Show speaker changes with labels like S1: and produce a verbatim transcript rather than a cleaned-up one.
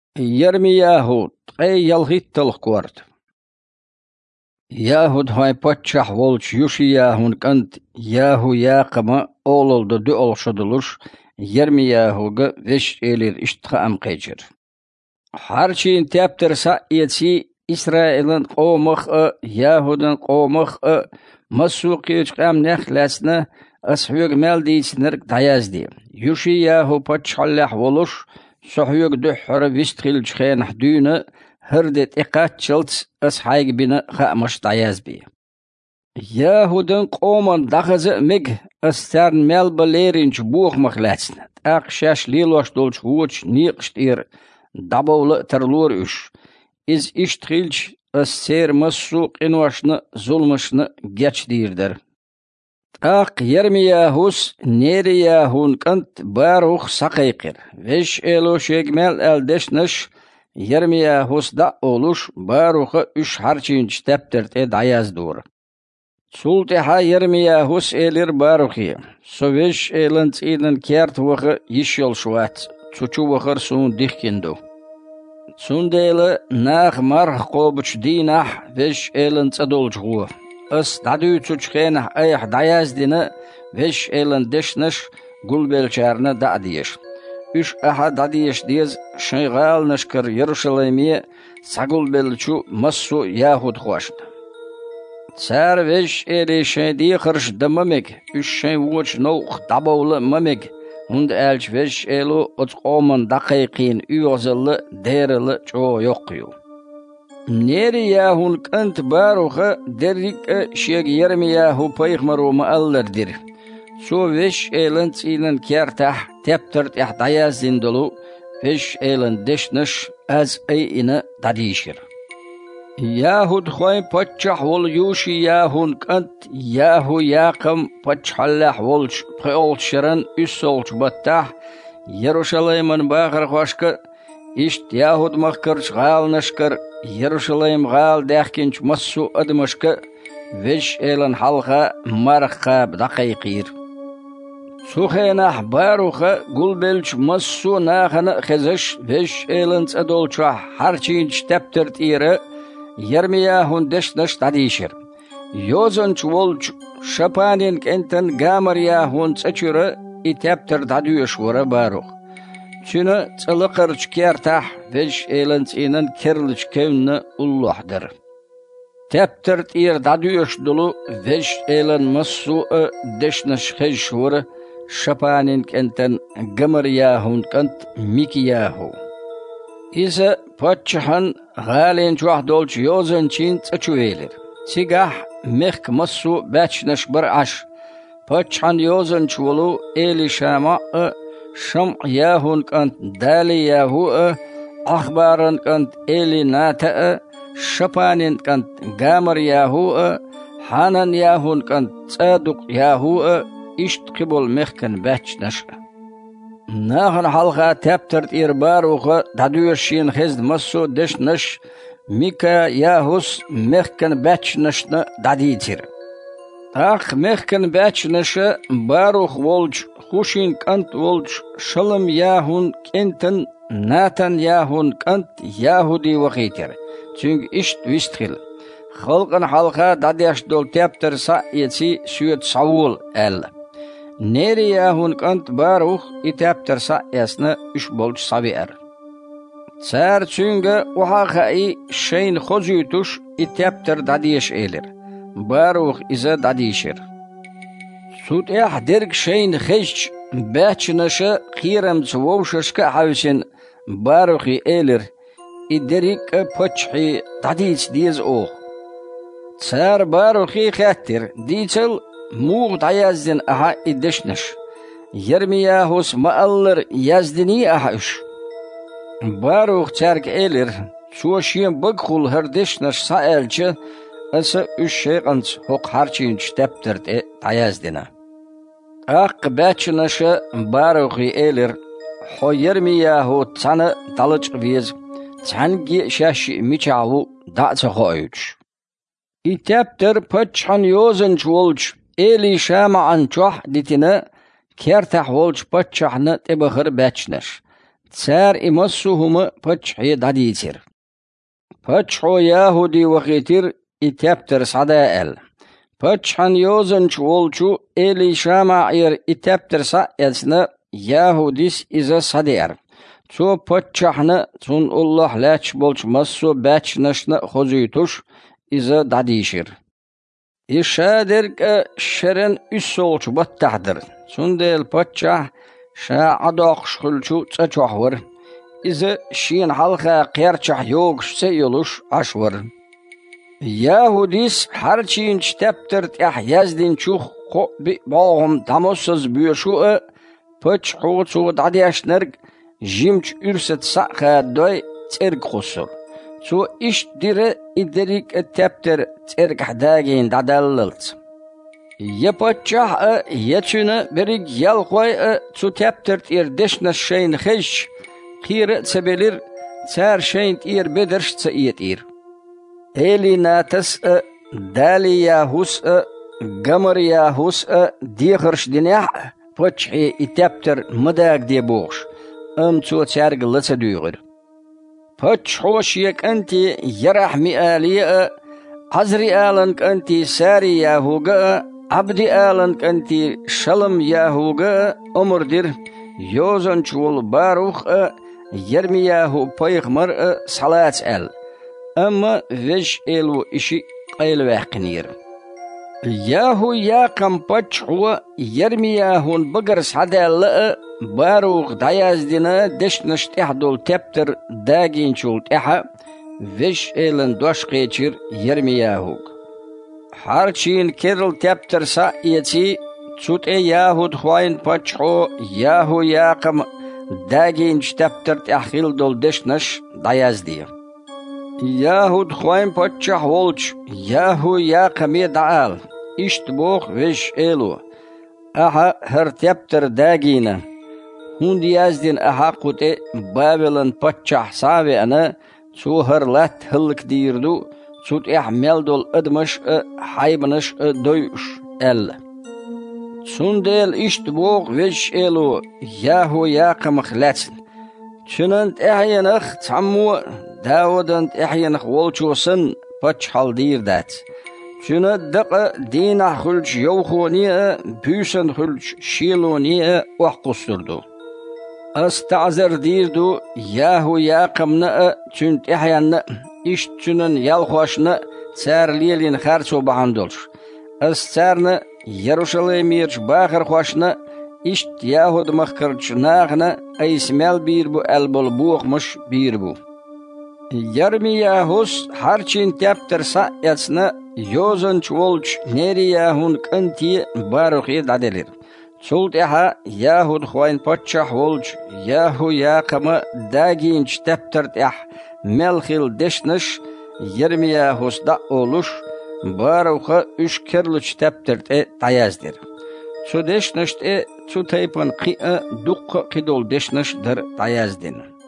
S1: Yirmiyahu tqey yalghittal quart. Yahud hay patchah volch Yushiyahun kant Yahu yaqama ololdu du olşaduluş Yirmiyahuga veş elir iştha am qeçir. Harçin teptersa yetsi İsrail'in qawmaq Yahudun qawmaq masuqiyuç qam nexlasna ashuyug meldiysinir dayazdi. Yushiyahu patchallah voluş sohyug duhra vistkil chqen hdüne hırdet iqatchılts ashayg bina xamash dayazbi. Yahudun qawman daxazı mig astern melbalerinch buux maqlatsna. Aqshash lilosh dolch wuch niqshtir dabawlı terlur üş. İz iştkilch asser masuq inwashna zulmashna geçdirdir. Aq Yirmiyahus Neriyahun kant Baruch saqayqir. Veş elo şegmel eldeshnish Yirmiyahus da oluş Baruch'a üç harçinç teptirte dayazdur. Sulteha Yirmiyahus elir Baruch'i. Soveş elin tsinin kert vaqı yişyol şuat. Çuçu vaqır sun dihkindu. Sundele nach marh qobuç dinah veş elin tsadolçğu. As dadü çuçqenah ayah dayazdina veş elin deşnish gulbelçarna dadiyeş. Üç aha dadiyeş diz şaygal nashkar Yeruşalaymiye sagulbelçu massu Yahud xoşd. Tsar veş eli şeydi qırş damamek üç şey vuç noq dabawlı mamek hund elç veş elu ot qoman daqiqin üyozıllı derili ço yoqqiyu. Neriyahun kant Baruch'a derrik şeg Yirmiyahu payğmaru maallardir. Su veş elin tsinin kertah teptirt ihdayazindulu veş elin deşnish az ayina dadişir. Yahud xoy patchah wol Yushiyahun kant Yahu yaqam patchallah wolch qolchiran üsolch battah Yeruşalayman bağır xoşqa İşt Yahud maqkırç gal nashkar Yeruşalayim gal dahkinç massu admashka veş elan halqa marqa daqiqir. Suxenah Baruch'a gulbelç massu naxana xezash veş elan tsadolcha harçinç teptirt ire Yirmiyahun deşnash dadişir. Yozanç volç şapanin kenten Gamariyahun tsaçıra iteptir dadüyeş vora Baruch. Çünü çılıqırç kertah veş elans inen kerliç kevni ullahdır. Teptirt ir dadüyeş dolu veş elan massu deşnash xeşvur şapanin kenten Gamariyahun kant Mikiyahu. İse patçahan galen çuah dolç yozançin tsaçuvelir. Sigah mehk massu bachnash bar ash. Patçahan yozanç volu eli şama Şam Yahun kant Dali Yahu Akhbaran kant Eli Nata Şapanin kant Gamar Yahu Hanan Yahun kant Tsaduk Yahu İşt qibol mehken bachnash. Nahan halqa teptirt ir Baruch'a dadüyeşin xezd massu deşnash Mika Yahus mehken bachnashna daditir. Aq mehken bachnash Baruch volch Xushin kant volch Shalom Yahun kenten Natan Yahun kant Yahudi vaqitir. Çünkü işt vistkil. Xalqan halqa dadiyash dol teptir sa yetsi süyet Saul el. Neriyahun kant Baruch iteptir sa esna üç bolç savier. Tsar çünkü uhakai şeyin xozuytuş iteptir dadiyeş elir. Baruch ize dadişir. Suteh derg şeyin xeç bachnaşı qiram tsvovshashka havsin Baruchi elir. İderik paçhi dadiç diz o. Tsar Baruchi xattir dicel muğ dayazdin aha ideshnish. Yirmiyahus maallar yazdini aha üş. Baruch çark elir. Suoşiyem bıqul herdeshnish saelçi asa üç şeyqanç hoq harçinç teptirte dayazdina. Aq bachnaşı Baruchi elir. Ho Yirmiyahu tsana dalıç viz. Tsangi shashi michavu da'ca hoyuç. İteptir paçhan yozanç volç eli şama'an çoh ditine kertah volç paçahna tebahır bachnash. تسار إمسوهم بچحي داديتر بچحو يهودي وخيتر إتابتر صدائل بچحن يوزنش والچو إلي شامعير إتابتر سائلسنا يهوديس إذا صدير تو بچحنا تون الله لاچ بولش مسو باچ نشنا خوزيتوش إذا داديشر إشادرك شرن إسولش بطحدر تون ديل بچح شا عداقش خلچو تچوحور إذا شين حلقة قيرچح يوغش سيولوش عشور يهوديس هرچين چتبترت احيازدين چوخ قو بي باهم تموسز بيشوء پچ حوصو داديش نرگ جيمچ ارست ساقه دوي ترگ خسر تو إش دير إدريك التبتر ترگ حداغين دادللت يپچح يتشن بريگ يلقوي تو تبترت إردشن الشين خش قير تبلير تار شين إير بدرش تسئيت إير إلي ناتس دالي ياهوس قمر ياهوس ديخرش دنيح بچحي إتابتر مداق دي بوغش أم تو تارق لسا دوغر بچحوش يك أنتي يرح مئالي عزري آلنك أنتي ساري ياهوغا عبدي آلنك أنتي شلم ياهوغا أمر دير يوزن شول باروخ يرمياهو بيغمر صلاة آل أما وش إلو إشي قيل واقنير ياهو ياقم بچحو يرمياهون بقرس حدال باروغ داياز دينا دشنش تحدول تبتر داقين شول تحا وش إلن دوش قيچر يرمياهوغ حارچين كرل تبتر سائيتي تسوت اي ياهو دخوين بچحو ياهو ياقم داقين تبتر تحخيل دول دشنش داياز دي ياهود خوين بچح ولچ ياهو ياقمي دعال اشت بوخ وش إلو أها هر تبتر داقينا هون ديازدين أها قوتي بابلن بچح ساوي أنا سو هر لات هلك ديردو سوت احمل دول ادمش حيبنش دويش ال سون ديل اشت بوخ وش إلو ياهو ياقم خلاتن چنانت احيانخ تعمو داودنت احيانخ والچو سن بچحال دير دات چنانت دق دينا خلچ يوخوني بيسن خلچ شيلوني وحقصردو استعذر ديردو ياهو ياقمنا چنت احيان اشت چنان يالخوشنا سار ليلين خارچو بحندولش استارنا يروشاليميرش باخر خوشنا اشت ياهود مخكرچ ناغنا ايسمال بيربو البول بوخ مش بيربو يرمياهوس هرچين تبتر سائلسنا يوزن چولچ نيرياهون كنتي باروخي دادلير سولت اها ياهود خوين پچح ولچ ياهو ياقما داگين تبتر اح ملخيل دشنش يرمياهوس دا اولوش باروخا اش كرلچ تبتر تايازدر سو دشنشت تو تيپن قي دق قدول دشنش در تايازدن